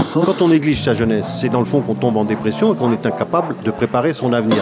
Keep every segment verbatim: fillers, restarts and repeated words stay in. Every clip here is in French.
Quand on néglige sa jeunesse, c'est dans le fond qu'on tombe en dépression et qu'on est incapable de préparer son avenir.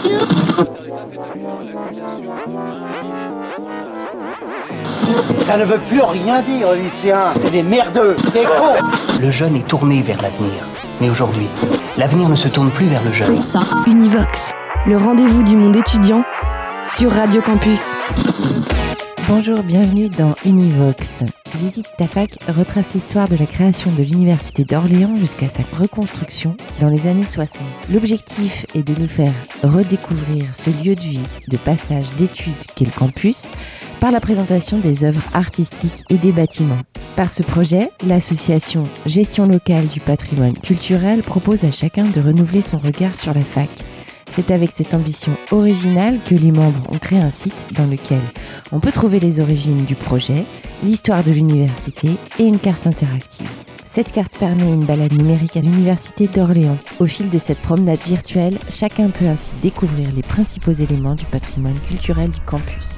Ça ne veut plus rien dire, lycéens. C'est des merdeux, des cons. Le jeune est tourné vers l'avenir. Mais aujourd'hui, l'avenir ne se tourne plus vers le jeune. Univox, le rendez-vous du monde étudiant sur Radio Campus. Bonjour, bienvenue dans Univox. Visite ta fac retrace l'histoire de la création de l'Université d'Orléans jusqu'à sa reconstruction dans les années soixante. L'objectif est de nous faire redécouvrir ce lieu de vie, de passage, d'études qu'est le campus, par la présentation des œuvres artistiques et des bâtiments. Par ce projet, l'association Gestion locale du patrimoine culturel propose à chacun de renouveler son regard sur la fac. C'est avec cette ambition originale que les membres ont créé un site dans lequel on peut trouver les origines du projet, l'histoire de l'université et une carte interactive. Cette carte permet une balade numérique à l'Université d'Orléans. Au fil de cette promenade virtuelle, chacun peut ainsi découvrir les principaux éléments du patrimoine culturel du campus.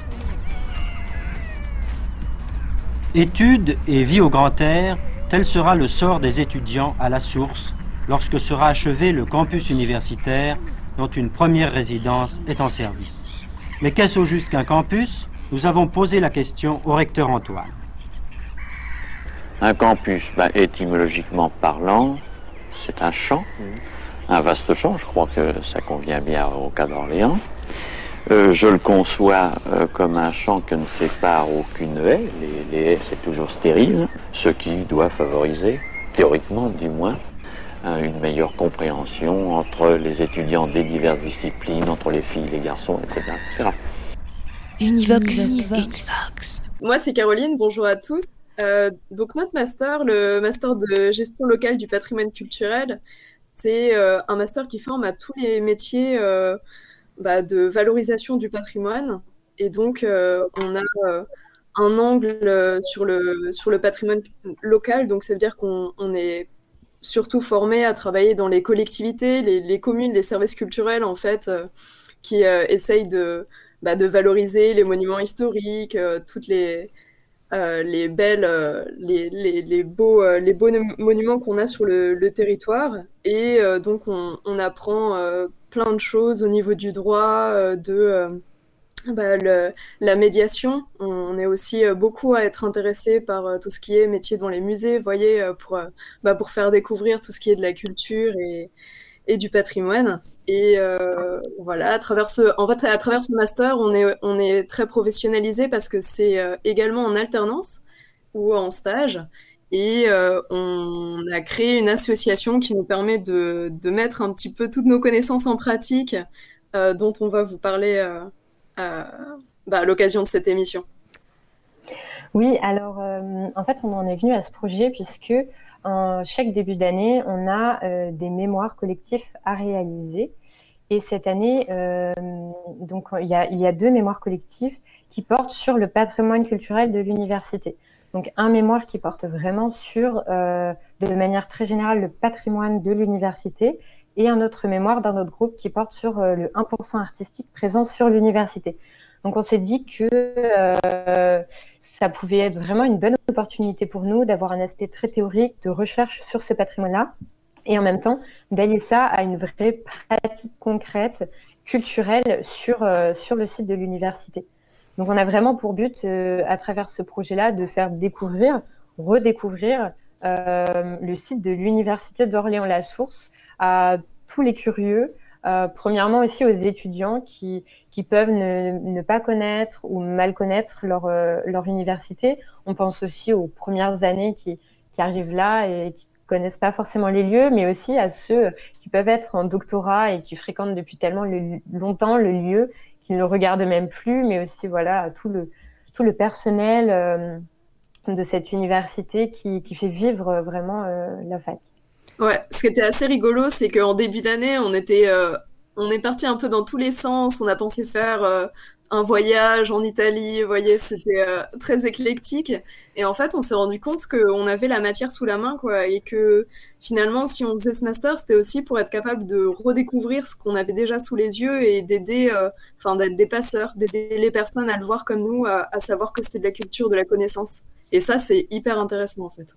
Études et vie au grand air, tel sera le sort des étudiants à la source lorsque sera achevé le campus universitaire dont une première résidence est en service. Mais qu'est-ce au juste qu'un campus ? Nous avons posé la question au recteur Antoine. Un campus, ben, étymologiquement parlant, c'est un champ, un vaste champ, je crois que ça convient bien au cas d'Orléans. Euh, je le conçois euh, comme un champ que ne sépare aucune haie, les, les haies c'est toujours stérile, ce qui doit favoriser, théoriquement du moins, une meilleure compréhension entre les étudiants des diverses disciplines, entre les filles, les garçons, et cetera et cetera. Univox. Univox. Moi, c'est Caroline, bonjour à tous. Euh, donc notre master, le master de gestion locale du patrimoine culturel, c'est euh, un master qui forme à tous les métiers euh, bah, de valorisation du patrimoine. Et donc, euh, on a euh, un angle euh, sur, le, sur le patrimoine local, donc ça veut dire qu'on on est surtout formés à travailler dans les collectivités, les, les communes, les services culturels en fait, euh, qui euh, essayent de, bah, de valoriser les monuments historiques, euh, toutes les, euh, les belles, euh, les, les, les beaux, euh, les beaux monuments qu'on a sur le, le territoire. Et euh, donc on, on apprend euh, plein de choses au niveau du droit, euh, de euh, Bah, le, la médiation. On est aussi euh, beaucoup à être intéressé par euh, tout ce qui est métier dans les musées, vous voyez, euh, pour, euh, bah, pour faire découvrir tout ce qui est de la culture et, et du patrimoine. Et euh, voilà, à travers ce, en fait, à travers ce master, on est, on est très professionnalisé parce que c'est euh, également en alternance ou en stage. Et euh, on a créé une association qui nous permet de, de mettre un petit peu toutes nos connaissances en pratique, euh, dont on va vous parler euh, Euh, bah, à l'occasion de cette émission. Oui, alors euh, en fait on en est venu à ce projet puisque en chaque début d'année on a euh, des mémoires collectifs à réaliser et cette année euh, donc il y a, il y a deux mémoires collectifs qui portent sur le patrimoine culturel de l'université. Donc un mémoire qui porte vraiment sur euh, de manière très générale le patrimoine de l'université et un autre mémoire d'un autre groupe qui porte sur euh, le un pour cent artistique présent sur l'université. Donc on s'est dit que euh, ça pouvait être vraiment une bonne opportunité pour nous d'avoir un aspect très théorique de recherche sur ce patrimoine-là et en même temps d'allier ça à une vraie pratique concrète, culturelle sur, euh, sur le site de l'université. Donc on a vraiment pour but, euh, à travers ce projet-là, de faire découvrir, redécouvrir euh, le site de l'Université d'Orléans-La Source à tous les curieux, euh, premièrement aussi aux étudiants qui, qui peuvent ne, ne pas connaître ou mal connaître leur, euh, leur université. On pense aussi aux premières années qui, qui arrivent là et qui ne connaissent pas forcément les lieux, mais aussi à ceux qui peuvent être en doctorat et qui fréquentent depuis tellement le, longtemps le lieu qu'ils ne le regardent même plus, mais aussi voilà, à tout le, tout le personnel euh, de cette université qui, qui fait vivre vraiment euh, la fac. Ouais, ce qui était assez rigolo, c'est qu'en début d'année, on était, euh, on est parti un peu dans tous les sens. On a pensé faire euh, un voyage en Italie, vous voyez, c'était euh, très éclectique. Et en fait, on s'est rendu compte qu'on avait la matière sous la main, quoi, et que finalement, si on faisait ce master, c'était aussi pour être capable de redécouvrir ce qu'on avait déjà sous les yeux et d'aider, enfin, euh, d'être des passeurs, d'aider les personnes à le voir comme nous, à, à savoir que c'était de la culture, de la connaissance. Et ça, c'est hyper intéressant, en fait.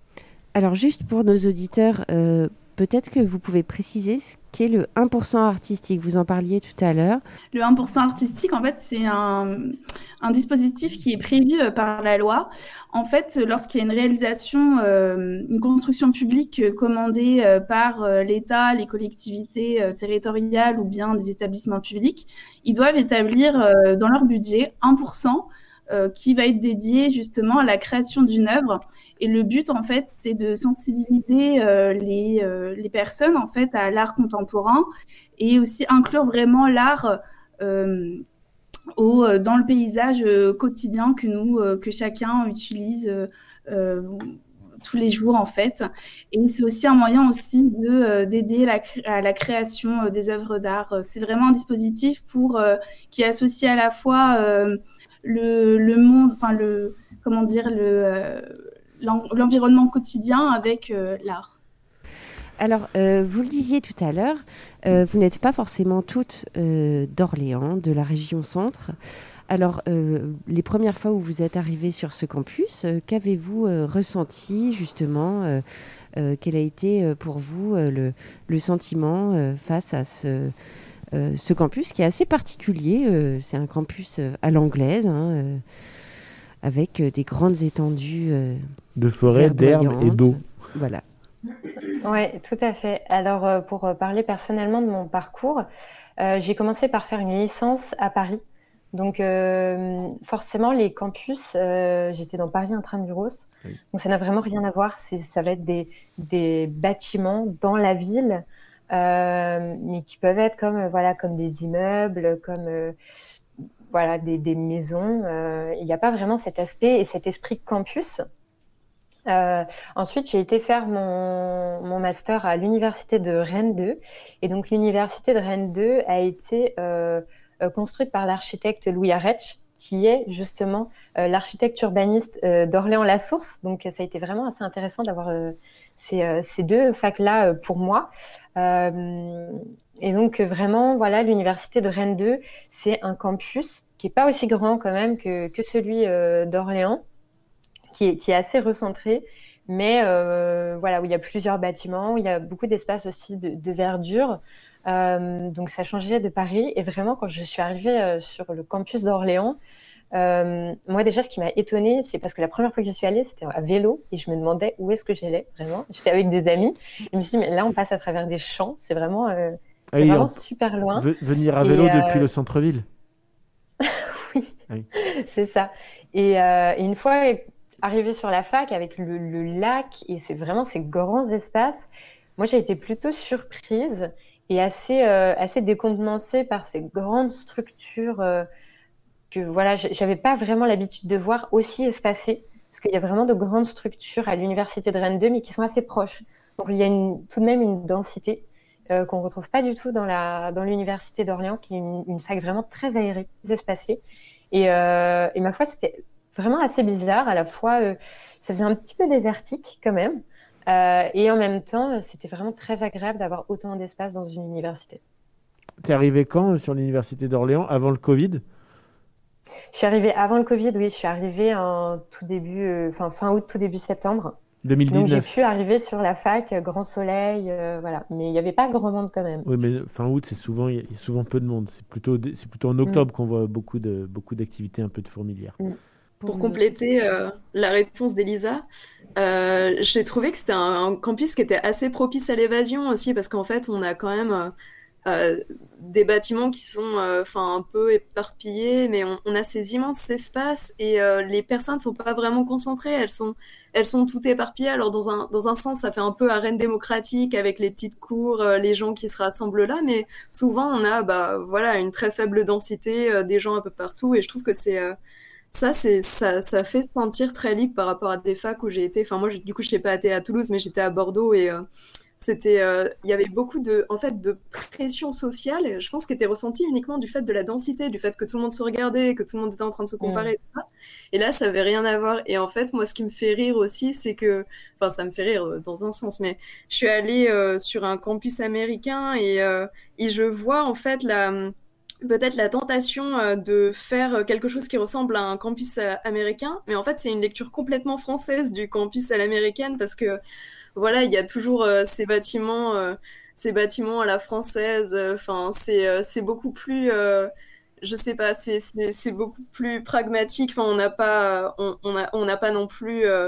Alors juste pour nos auditeurs, euh, peut-être que vous pouvez préciser ce qu'est le un pour cent artistique. Vous en parliez tout à l'heure. Le un pour cent artistique, en fait, c'est un, un dispositif qui est prévu euh, par la loi. En fait, lorsqu'il y a une réalisation, euh, une construction publique euh, commandée euh, par euh, l'État, les collectivités euh, territoriales ou bien des établissements publics, ils doivent établir euh, dans leur budget un pour cent euh, qui va être dédié justement à la création d'une œuvre. Et le but, en fait, c'est de sensibiliser euh, les, euh, les personnes, en fait, à l'art contemporain et aussi inclure vraiment l'art euh, au, dans le paysage euh, quotidien que nous, euh, que chacun utilise euh, euh, tous les jours, en fait. Et c'est aussi un moyen aussi de, euh, d'aider la, à la création euh, des œuvres d'art. C'est vraiment un dispositif pour, euh, qui associe à la fois euh, le, le monde, enfin, le, comment dire, le... Euh, l'environnement quotidien avec euh, l'art. Alors, euh, vous le disiez tout à l'heure, euh, vous n'êtes pas forcément toutes euh, d'Orléans, de la région centre. Alors, euh, les premières fois où vous êtes arrivées sur ce campus, euh, qu'avez-vous euh, ressenti justement euh, euh, Quel a été euh, pour vous euh, le, le sentiment euh, face à ce, euh, ce campus qui est assez particulier euh, C'est un campus euh, à l'anglaise, hein, euh, avec euh, des grandes étendues euh, de forêt, d'herbe et d'eau. Voilà. Oui, tout à fait. Alors, euh, pour parler personnellement de mon parcours, euh, j'ai commencé par faire une licence à Paris. Donc, euh, forcément, les campus, euh, j'étais dans Paris Intramuros. Oui. Donc, ça n'a vraiment rien à voir. C'est, ça va être des, des bâtiments dans la ville, euh, mais qui peuvent être comme, euh, voilà, comme des immeubles, comme... Euh, voilà, des, des maisons. Euh, il n'y a pas vraiment cet aspect et cet esprit campus. Euh, ensuite, j'ai été faire mon, mon master à l'université de Rennes deux. Et donc, l'université de Rennes deux a été euh, construite par l'architecte Louis Arech, qui est justement euh, l'architecte urbaniste euh, d'Orléans-la-Source. Donc, ça a été vraiment assez intéressant d'avoir euh, ces, euh, ces deux facs-là euh, pour moi. Euh, et donc, vraiment, voilà, l'université de Rennes deux, c'est un campus qui n'est pas aussi grand quand même que, que celui euh, d'Orléans, qui est, qui est assez recentré, mais euh, voilà, où il y a plusieurs bâtiments, où il y a beaucoup d'espace aussi de, de verdure. Euh, donc, ça changeait de Paris. Et vraiment, quand je suis arrivée euh, sur le campus d'Orléans, euh, moi, déjà, ce qui m'a étonnée, c'est parce que la première fois que j'y suis allée, c'était à vélo, et je me demandais où est-ce que j'allais, vraiment. J'étais avec des amis. Je me suis dit, mais là, on passe à travers des champs, c'est vraiment, euh, c'est oui, vraiment on... super loin. V- venir à vélo et, depuis euh... le centre-ville. Oui, oui. C'est ça. Et, euh, et une fois arrivée sur la fac avec le, le lac et c'est vraiment ces grands espaces, moi j'ai été plutôt surprise et assez, euh, assez décontenancée par ces grandes structures euh, que voilà, j'avais pas vraiment l'habitude de voir aussi espacées, parce qu'il y a vraiment de grandes structures à l'université de Rennes deux, mais qui sont assez proches. Donc il y a une, tout de même une densité euh, qu'on retrouve pas du tout dans, la, dans l'université d'Orléans, qui est une, une fac vraiment très aérée, très espacée. Et, euh, et ma foi, c'était vraiment assez bizarre. À la fois, euh, ça faisait un petit peu désertique quand même. Euh, et en même temps, c'était vraiment très agréable d'avoir autant d'espace dans une université. T'es arrivé quand sur l'université d'Orléans, avant le Covid ? Je suis arrivée avant le Covid, oui. Je suis arrivée en tout début, euh, fin, fin août, tout début septembre. deux mille dix-neuf. Donc j'ai pu arriver sur la fac, grand soleil, euh, voilà. Mais il n'y avait pas grand monde quand même. Oui, mais fin août, c'est souvent, il y a souvent peu de monde. C'est plutôt, c'est plutôt en octobre mmh. qu'on voit beaucoup, de, beaucoup d'activités un peu de fourmilière. Mmh. Pour compléter euh, la réponse d'Elisa, euh, j'ai trouvé que c'était un, un campus qui était assez propice à l'évasion aussi, parce qu'en fait, on a quand même euh, euh, des bâtiments qui sont euh, un peu éparpillés, mais on, on a ces immenses espaces et euh, les personnes ne sont pas vraiment concentrées, elles sont, elles sont toutes éparpillées. Alors dans un, dans un sens, ça fait un peu arène démocratique avec les petites cours, euh, les gens qui se rassemblent là, mais souvent on a bah, voilà, une très faible densité, euh, des gens un peu partout, et je trouve que c'est... Euh, Ça, c'est, ça, ça fait se sentir très libre par rapport à des facs où j'ai été. Enfin, moi, je, du coup, je n'ai pas été à Toulouse, mais j'étais à Bordeaux et euh, c'était, euh, il y avait beaucoup de, en fait, de pression sociale. Je pense qu'elle était ressentie uniquement du fait de la densité, du fait que tout le monde se regardait, que tout le monde était en train de se comparer, mmh. et tout ça. Et là, ça n'avait rien à voir. Et en fait, moi, ce qui me fait rire aussi, c'est que, enfin, ça me fait rire dans un sens, mais je suis allée euh, sur un campus américain et, euh, et je vois en fait la peut-être la tentation euh, de faire quelque chose qui ressemble à un campus euh, américain, mais en fait c'est une lecture complètement française du campus à l'américaine parce que voilà, il y a toujours euh, ces bâtiments, euh, ces bâtiments à la française. Enfin, euh, c'est euh, c'est beaucoup plus, euh, je sais pas, c'est c'est c'est beaucoup plus pragmatique. Enfin, on n'a pas, on on a on n'a pas non plus euh,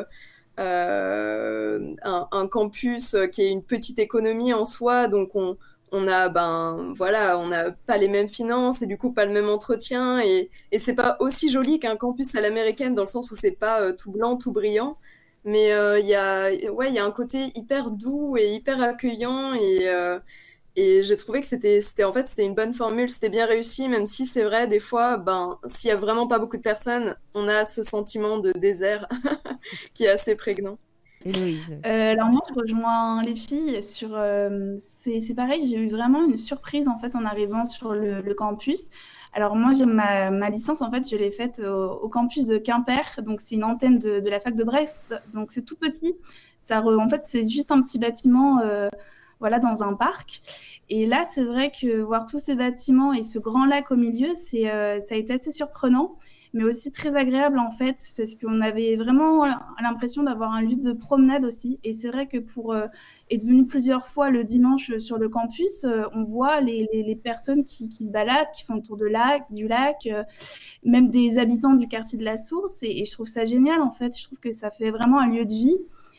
euh, un, un campus qui est une petite économie en soi, donc on on a ben voilà, on n'a pas les mêmes finances et du coup pas le même entretien et et c'est pas aussi joli qu'un campus à l'américaine dans le sens où c'est pas euh, tout blanc, tout brillant. Mais il euh, y a, ouais, il y a un côté hyper doux et hyper accueillant et, euh, et j'ai trouvé que c'était, c'était, en fait, c'était une bonne formule, c'était bien réussi, même si c'est vrai, des fois, ben, s'il y a vraiment pas beaucoup de personnes, on a ce sentiment de désert qui est assez prégnant. Héloïse. Euh, alors moi, je rejoins les filles sur... Euh, c'est, c'est pareil, j'ai eu vraiment une surprise en fait en arrivant sur le, le campus. Alors moi, j'ai ma, ma licence, en fait, je l'ai faite au, au campus de Quimper. Donc, c'est une antenne de, de la fac de Brest. Donc, c'est tout petit. Ça re, en fait, c'est juste un petit bâtiment euh, voilà, dans un parc. Et là, c'est vrai que voir tous ces bâtiments et ce grand lac au milieu, c'est, euh, ça a été assez surprenant, mais aussi très agréable, en fait, parce qu'on avait vraiment l'impression d'avoir un lieu de promenade aussi. Et c'est vrai que pour euh, être venu plusieurs fois le dimanche sur le campus, euh, on voit les, les, les personnes qui, qui se baladent, qui font le tour de lac, du lac, euh, même des habitants du quartier de la Source. Et, et je trouve ça génial, en fait. Je trouve que ça fait vraiment un lieu de vie.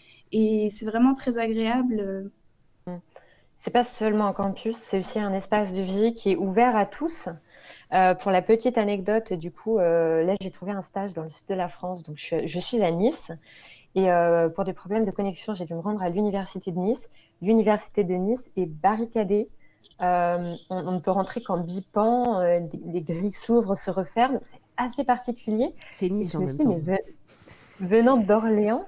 Et c'est vraiment très agréable. C'est pas seulement un campus, c'est aussi un espace de vie qui est ouvert à tous. Euh, pour la petite anecdote, du coup, euh, là, j'ai trouvé un stage dans le sud de la France, donc je suis, je suis à Nice. Et euh, pour des problèmes de connexion, j'ai dû me rendre à l'université de Nice. L'université de Nice est barricadée. Euh, on, on ne peut rentrer qu'en bipant, euh, les grilles s'ouvrent, se referment. C'est assez particulier. C'est Nice en même suis, temps. Mais venant d'Orléans,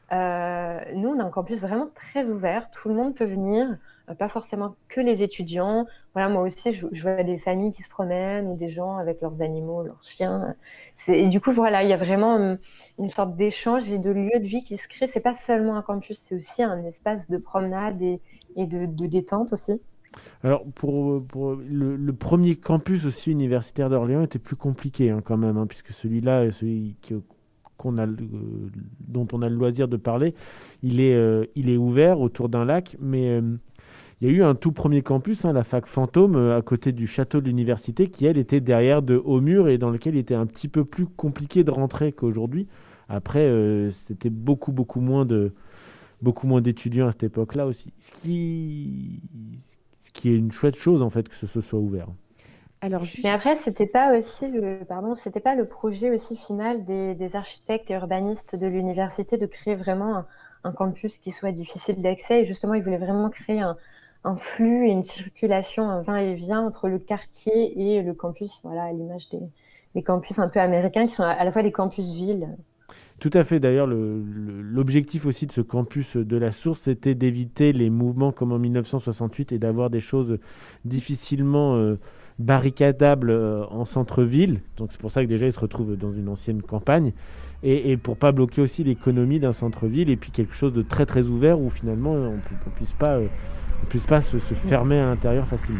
euh, nous, on a un campus vraiment très ouvert. Tout le monde peut venir. Pas forcément que les étudiants. Voilà, moi aussi, je, je vois des familles qui se promènent ou des gens avec leurs animaux, leurs chiens. C'est, et du coup, voilà, il y a vraiment une, une sorte d'échange et de lieu de vie qui se crée. C'est pas seulement un campus, c'est aussi un espace de promenade et, et de, de détente aussi. Alors, pour, pour le, le premier campus aussi universitaire d'Orléans était plus compliqué hein, quand même, hein, puisque celui-là, celui qui, qu'on a, euh, dont on a le loisir de parler, il est, euh, il est ouvert autour d'un lac, mais... Euh, il y a eu un tout premier campus, hein, la fac Fantôme, euh, à côté du château de l'université, qui, elle, était derrière de hauts murs et dans lequel il était un petit peu plus compliqué de rentrer qu'aujourd'hui. Après, euh, c'était beaucoup, beaucoup moins, de, beaucoup moins d'étudiants à cette époque-là aussi. Ce qui, ce qui est une chouette chose, en fait, que ce, ce soit ouvert. Alors, juste... Mais après, c'était pas aussi le, pardon, c'était pas le projet aussi final des, des architectes et urbanistes de l'université de créer vraiment un, un campus qui soit difficile d'accès. Et justement, ils voulaient vraiment créer un un flux et une circulation, un va-et-vient entre le quartier et le campus, voilà, à l'image des, des campus un peu américains qui sont à la fois des campus-villes. Tout à fait. D'ailleurs, le, le, l'objectif aussi de ce campus de la Source, c'était d'éviter les mouvements comme en dix-neuf cent soixante-huit et d'avoir des choses difficilement euh, barricadables euh, en centre-ville. Donc c'est pour ça que déjà, ils se retrouvent dans une ancienne campagne. Et, et pour pas bloquer aussi l'économie d'un centre-ville et puis quelque chose de très très ouvert où finalement on ne puisse pas... Euh, ne puisse pas se, se fermer à l'intérieur facilement.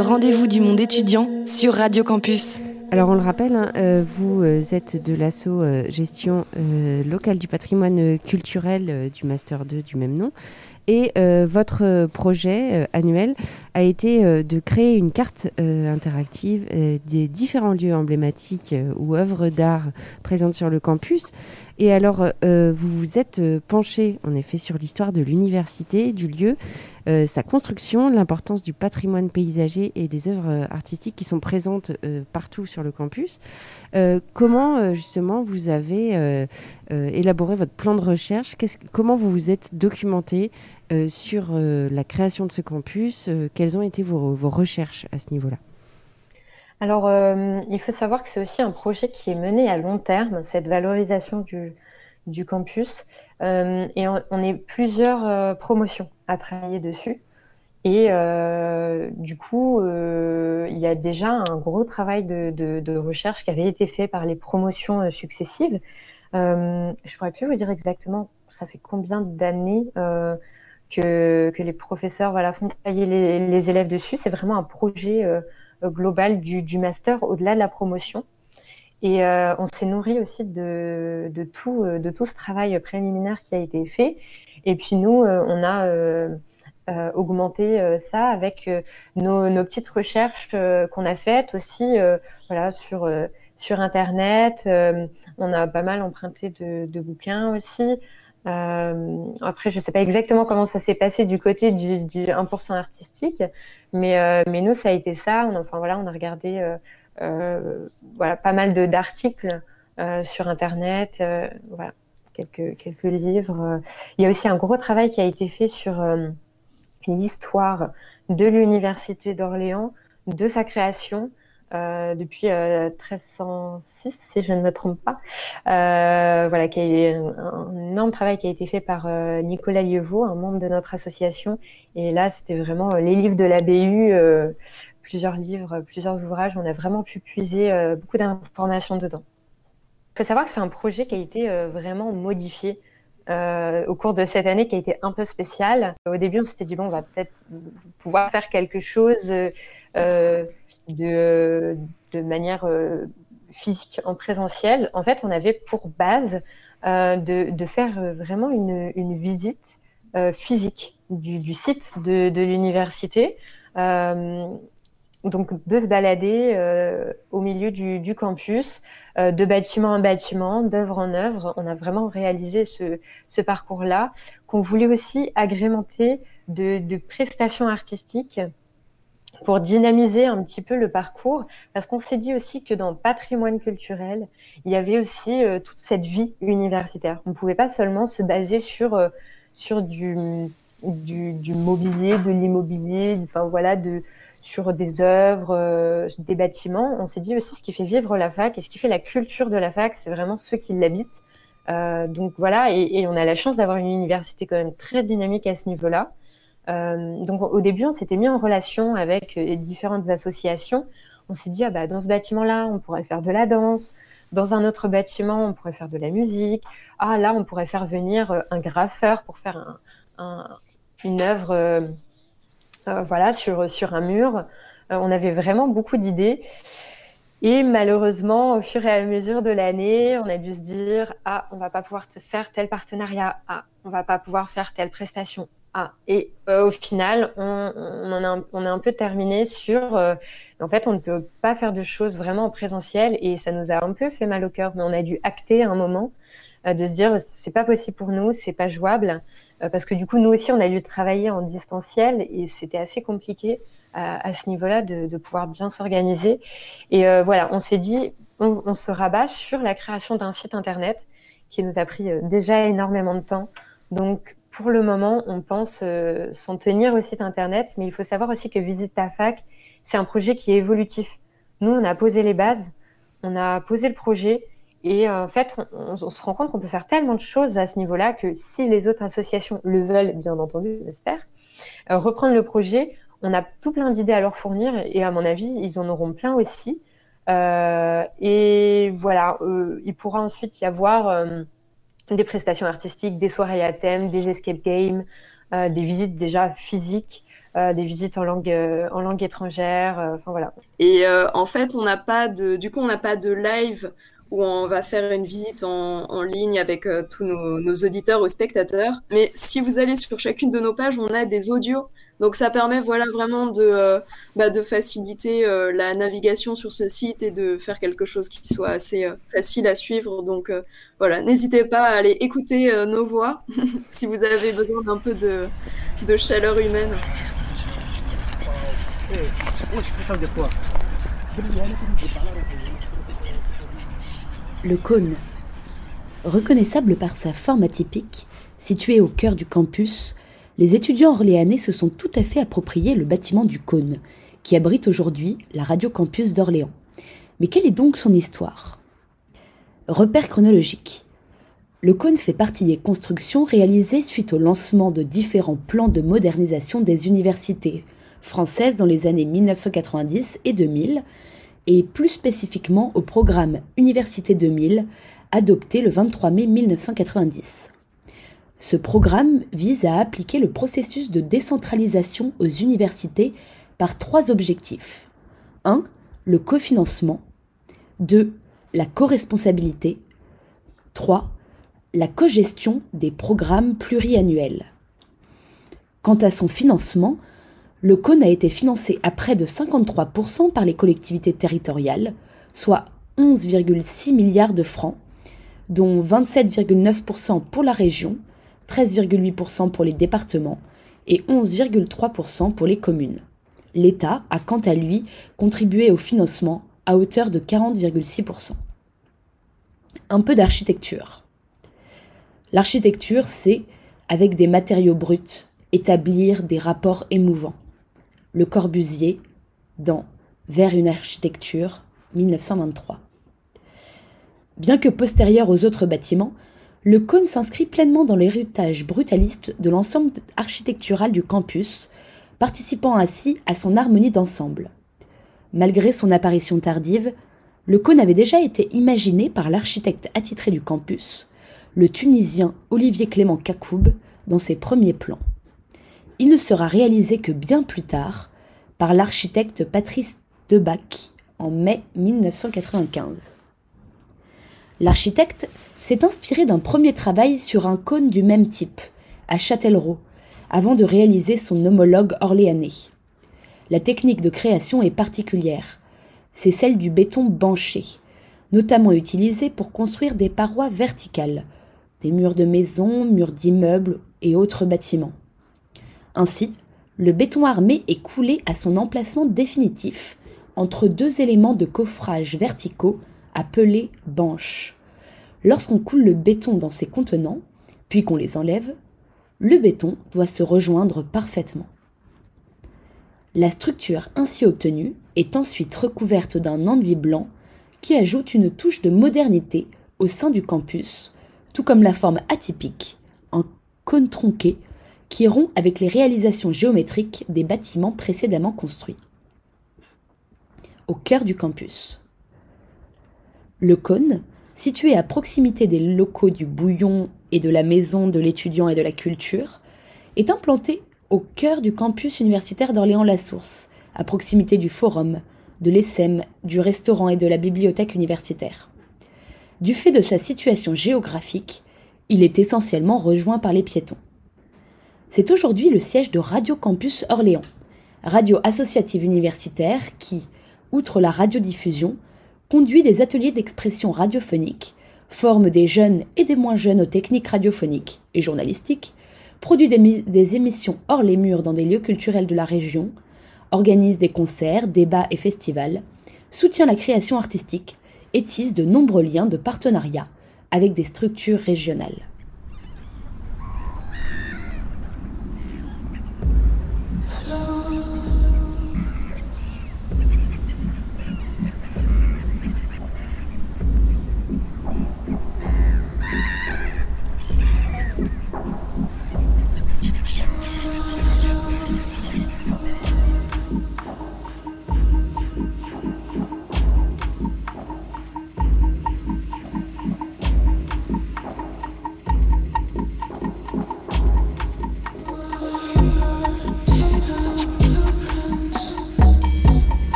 rendez-vous du monde étudiant sur Radio Campus. Alors on le rappelle, hein, euh, vous euh, êtes de l'asso euh, gestion euh, locale du patrimoine culturel euh, du Master deux du même nom. Et euh, votre projet euh, annuel a été euh, de créer une carte euh, interactive euh, des différents lieux emblématiques euh, ou œuvres d'art présentes sur le campus. Et alors, euh, vous vous êtes euh, penché en effet sur l'histoire de l'université, du lieu, euh, sa construction, l'importance du patrimoine paysager et des œuvres euh, artistiques qui sont présentes euh, partout sur le campus. Euh, comment euh, justement vous avez euh, euh, élaboré votre plan de recherche? Qu'est-ce, comment vous vous êtes documenté euh, sur euh, la création de ce campus? euh, Quelles ont été vos, vos recherches à ce niveau-là? Alors, euh, il faut savoir que c'est aussi un projet qui est mené à long terme, cette valorisation du, du campus. Euh, et on, on est plusieurs euh, promotions à travailler dessus. Et euh, du coup, euh, il y a déjà un gros travail de, de, de recherche qui avait été fait par les promotions euh, successives. Euh, je ne pourrais plus vous dire exactement, ça fait combien d'années euh, que, que les professeurs voilà, font travailler les, les élèves dessus. C'est vraiment un projet euh, global du, du master au-delà de la promotion. Et euh, on s'est nourri aussi de, de, tout, de tout ce travail préliminaire qui a été fait. Et puis nous, euh, on a euh, euh, augmenté euh, ça avec euh, nos, nos petites recherches euh, qu'on a faites aussi euh, voilà, sur, euh, sur Internet. Euh, on a pas mal emprunté de, de bouquins aussi. Euh, après, je ne sais pas exactement comment ça s'est passé du côté du, du un pour cent artistique, mais, euh, mais nous, ça a été ça. On, enfin, voilà, on a regardé euh, euh, voilà, pas mal de, d'articles euh, sur Internet, euh, voilà, quelques, quelques livres. Il y a aussi un gros travail qui a été fait sur euh, l'histoire de l'Université d'Orléans, de sa création, Euh, depuis euh, treize cent six, si je ne me trompe pas. Euh, voilà, qui est un, un énorme travail qui a été fait par euh, Nicolas Lieuveau, un membre de notre association. Et là, c'était vraiment euh, les livres de la B U, euh, plusieurs livres, plusieurs ouvrages. On a vraiment pu puiser euh, beaucoup d'informations dedans. Il faut savoir que c'est un projet qui a été euh, vraiment modifié euh, au cours de cette année, qui a été un peu spécial. Au début, on s'était dit, bon, on va peut-être pouvoir faire quelque chose euh, De, de manière euh, physique, en présentiel. En fait, on avait pour base euh, de, de faire vraiment une, une visite euh, physique du, du site de, de l'université. Euh, donc, de se balader euh, au milieu du, du campus, euh, de bâtiment en bâtiment, d'œuvre en œuvre. On a vraiment réalisé ce, ce parcours-là, qu'on voulait aussi agrémenter de, de prestations artistiques pour dynamiser un petit peu le parcours, parce qu'on s'est dit aussi que dans le patrimoine culturel, il y avait aussi euh, toute cette vie universitaire. On ne pouvait pas seulement se baser sur, euh, sur du, du, du mobilier, de l'immobilier, enfin, voilà, de, sur des œuvres, euh, des bâtiments. On s'est dit aussi ce qui fait vivre la fac et ce qui fait la culture de la fac, c'est vraiment ceux qui l'habitent. Euh, donc voilà, et, et on a la chance d'avoir une université quand même très dynamique à ce niveau-là. Euh, donc au début, on s'était mis en relation avec euh, différentes associations. On s'est dit, ah bah, dans ce bâtiment-là, on pourrait faire de la danse. Dans un autre bâtiment, on pourrait faire de la musique. Ah là, on pourrait faire venir euh, un graffeur pour faire un, un, une œuvre euh, euh, voilà, sur, sur un mur. Euh, on avait vraiment beaucoup d'idées. Et malheureusement, au fur et à mesure de l'année, on a dû se dire, ah, on va pas pouvoir faire tel partenariat. Ah, on va pas pouvoir faire telle prestation. Ah, et euh, au final, on, on, en a un, on a un peu terminé sur... Euh, en fait, on ne peut pas faire de choses vraiment en présentiel et ça nous a un peu fait mal au cœur, mais on a dû acter un moment euh, de se dire c'est pas possible pour nous, c'est pas jouable, euh, parce que du coup, nous aussi, on a dû travailler en distanciel et c'était assez compliqué à, à ce niveau-là de, de pouvoir bien s'organiser. Et euh, voilà, on s'est dit, on, on se rabat sur la création d'un site internet qui nous a pris euh, déjà énormément de temps. Donc, pour le moment, on pense euh, s'en tenir au site internet, mais il faut savoir aussi que Visite ta fac, c'est un projet qui est évolutif. Nous, on a posé les bases, on a posé le projet, et euh, en fait, on, on se rend compte qu'on peut faire tellement de choses à ce niveau-là que si les autres associations le veulent, bien entendu, j'espère, euh, reprendre le projet, on a tout plein d'idées à leur fournir, et à mon avis, ils en auront plein aussi. Euh, et voilà, euh, il pourra ensuite y avoir... Euh, des prestations artistiques, des soirées à thème, des escape games, euh, des visites déjà physiques, euh, des visites en langue, euh, en langue étrangère. Enfin euh, voilà. Et euh, en fait, on n'a pas de, du coup, on n'a pas de live où on va faire une visite en, en ligne avec euh, tous nos, nos auditeurs ou spectateurs. Mais si vous allez sur chacune de nos pages, on a des audios. Donc ça permet voilà, vraiment de, euh, bah, de faciliter euh, la navigation sur ce site et de faire quelque chose qui soit assez euh, facile à suivre. Donc euh, voilà, n'hésitez pas à aller écouter euh, nos voix si vous avez besoin d'un peu de, de chaleur humaine. Le cône. Reconnaissable par sa forme atypique, situé au cœur du campus, les étudiants orléanais se sont tout à fait approprié le bâtiment du cône, qui abrite aujourd'hui la Radio Campus d'Orléans. Mais quelle est donc son histoire ? Repère chronologique. Le cône fait partie des constructions réalisées suite au lancement de différents plans de modernisation des universités françaises dans les années mille neuf cent quatre-vingt-dix et deux mille, et plus spécifiquement au programme Université deux mille, adopté le vingt-trois mai mille neuf cent quatre-vingt-dix. Ce programme vise à appliquer le processus de décentralisation aux universités par trois objectifs. un. Le cofinancement. deux. La coresponsabilité. trois. La cogestion des programmes pluriannuels. Quant à son financement, le cône a été financé à près de cinquante-trois pour cent par les collectivités territoriales, soit onze virgule six milliards de francs, dont vingt-sept virgule neuf pour cent pour la région, treize virgule huit pour cent pour les départements et onze virgule trois pour cent pour les communes. L'État a quant à lui contribué au financement à hauteur de quarante virgule six pour cent. Un peu d'architecture. L'architecture, c'est, avec des matériaux bruts, établir des rapports émouvants. Le Corbusier, dans Vers une architecture, mille neuf cent vingt-trois. Bien que postérieur aux autres bâtiments, le cône s'inscrit pleinement dans l'héritage brutaliste de l'ensemble architectural du campus, participant ainsi à son harmonie d'ensemble. Malgré son apparition tardive, le cône avait déjà été imaginé par l'architecte attitré du campus, le Tunisien Olivier Clément Kakoub, dans ses premiers plans. Il ne sera réalisé que bien plus tard par l'architecte Patrice Debac en mai mille neuf cent quatre-vingt-quinze. L'architecte s'est inspiré d'un premier travail sur un cône du même type, à Châtellerault, avant de réaliser son homologue orléanais. La technique de création est particulière. C'est celle du béton banché, notamment utilisé pour construire des parois verticales, des murs de maisons, murs d'immeubles et autres bâtiments. Ainsi, le béton armé est coulé à son emplacement définitif entre deux éléments de coffrage verticaux appelés banches. Lorsqu'on coule le béton dans ces contenants, puis qu'on les enlève, le béton doit se rejoindre parfaitement. La structure ainsi obtenue est ensuite recouverte d'un enduit blanc qui ajoute une touche de modernité au sein du campus, tout comme la forme atypique, un cône tronqué, qui rompt avec les réalisations géométriques des bâtiments précédemment construits. Au cœur du campus. Le cône, situé à proximité des locaux du Bouillon et de la Maison de l'étudiant et de la culture, est implanté au cœur du campus universitaire d'Orléans-la-Source, à proximité du forum, de l'E S E M, du restaurant et de la bibliothèque universitaire. Du fait de sa situation géographique, il est essentiellement rejoint par les piétons. C'est aujourd'hui le siège de Radio Campus Orléans, radio associative universitaire qui, outre la radiodiffusion, conduit des ateliers d'expression radiophonique, forme des jeunes et des moins jeunes aux techniques radiophoniques et journalistiques, produit des, des émissions hors les murs dans des lieux culturels de la région, organise des concerts, débats et festivals, soutient la création artistique et tisse de nombreux liens de partenariat avec des structures régionales.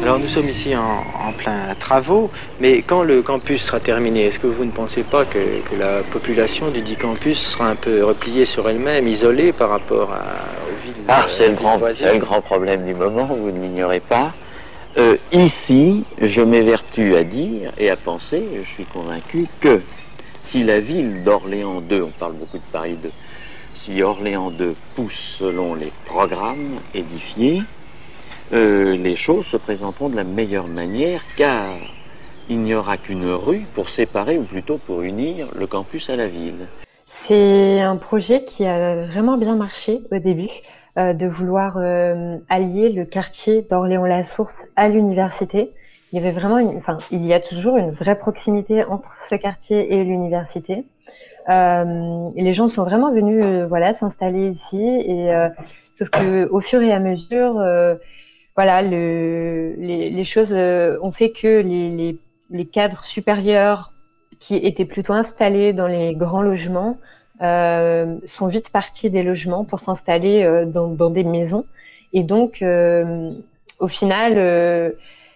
Alors nous sommes ici en, en plein travaux, mais quand le campus sera terminé, est-ce que vous ne pensez pas que, que la population du dit campus sera un peu repliée sur elle-même, isolée par rapport à, aux villes Ah, c'est le, grand, voisines? c'est le grand problème du moment, vous ne l'ignorez pas. Euh, ici, je m'évertue à dire et à penser, je suis convaincu que si la ville d'Orléans deux, on parle beaucoup de Paris deux, si Orléans deux pousse selon les programmes édifiés, Euh, les choses se présenteront de la meilleure manière, car il n'y aura qu'une rue pour séparer, ou plutôt pour unir, le campus à la ville. C'est un projet qui a vraiment bien marché au début, euh, de vouloir euh, allier le quartier d'Orléans-la-Source à l'université. Il y avait vraiment, une, enfin, il y a toujours une vraie proximité entre ce quartier et l'université. Euh, et les gens sont vraiment venus, euh, voilà, s'installer ici. Et euh, sauf que au fur et à mesure, euh, voilà, le, les, les choses euh, ont fait que les, les, les cadres supérieurs qui étaient plutôt installés dans les grands logements euh, sont vite partis des logements pour s'installer euh, dans, dans des maisons. Et donc, euh, au final, euh,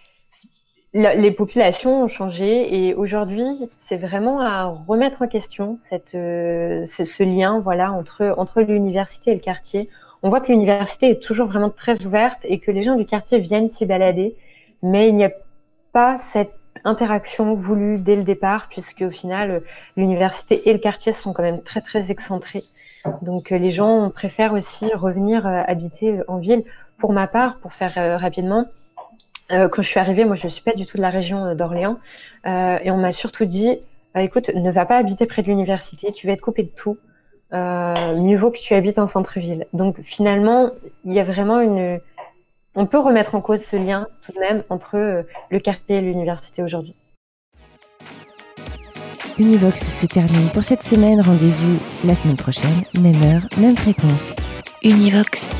les populations ont changé et aujourd'hui, c'est vraiment à remettre en question cette, euh, ce lien, voilà, entre, entre l'université et le quartier. On voit que l'université est toujours vraiment très ouverte et que les gens du quartier viennent s'y balader, mais il n'y a pas cette interaction voulue dès le départ, puisque au final, l'université et le quartier sont quand même très très excentrés. Donc les gens préfèrent aussi revenir euh, habiter en ville. Pour ma part, pour faire euh, rapidement, euh, quand je suis arrivée, moi je ne suis pas du tout de la région d'Orléans, euh, et on m'a surtout dit, bah, écoute, ne va pas habiter près de l'université, tu vas être coupé de tout. Euh, mieux vaut que tu habites en centre-ville. Donc finalement, il y a vraiment une... On peut remettre en cause ce lien tout de même entre euh, le quartier et l'université aujourd'hui. Univox se termine pour cette semaine. Rendez-vous la semaine prochaine, même heure, même fréquence. Univox.